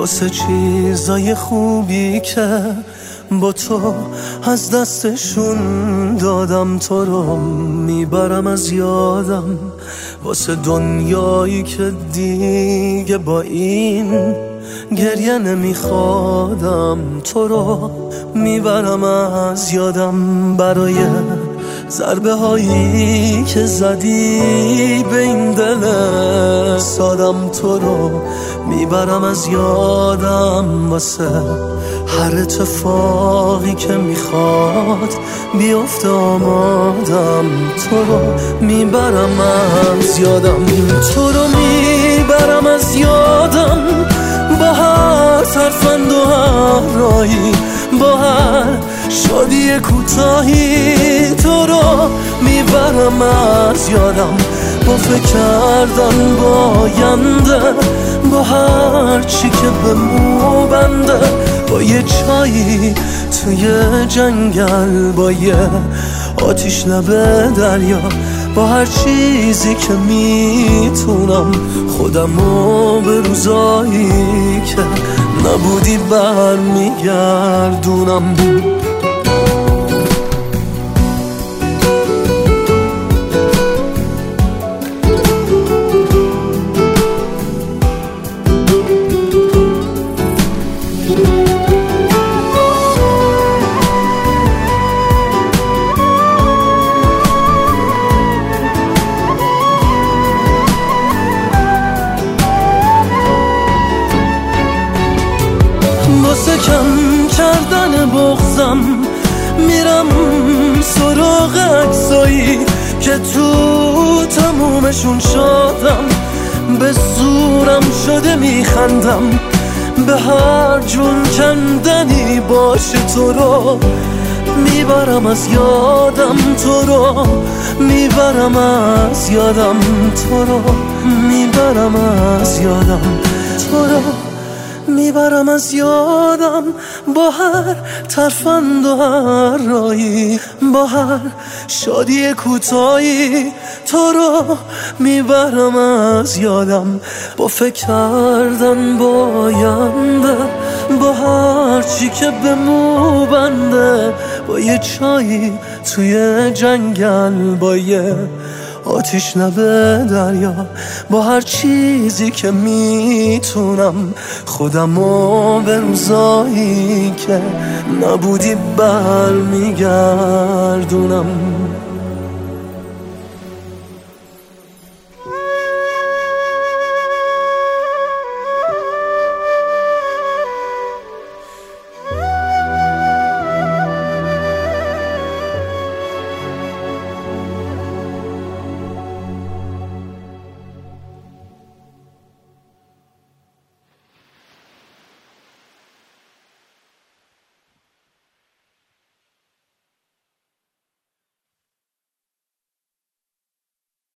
واسه چیزای خوبی که با تو از دستشون دادم. تو رو میبرم از یادم واسه دنیایی که دیگه با این گریه نمیخوادم. تو رو میبرم از یادم برای ضربه هایی که زدی به این دل سادم. تو رو میبرم از یادم واسه هر اتفاقی که میخواد بیفته آمادم. تو رو میبرم از یادم، تو رو میبرم از یادم با هر ترفند و هر راهی، با هر شادی کوتاهی. تو رو میبرم از یادم با فکر کردن با آینده، با هر چی که به مو بنده، با یه چایی توی جنگل، با یه آتیش لب دریا، با هر چیزی که میتونم خودمو به روزایی که نبودی برمیگردونم. واسه کم کردن بغضم میرم سراغ عکسایی که تو تمومشون شدم. به زورم شده میخندم به هر جون کندنی باشه. تو رو میبرم از یادم، تو رو میبرم از یادم، تو رو میبرم از یادم، تو رو میبرم از یادم با هر ترفند و هر راهی، با هر شادی کوتاهی. تو رو میبرم از یادم با فکر کردن با آینده، با هر چی که به مو بنده، با یه چایی توی جنگل، با یه آتیش لب دریا، با هر چیزی که میتونم خودمو به روزایی که نبودی برمیگردونم.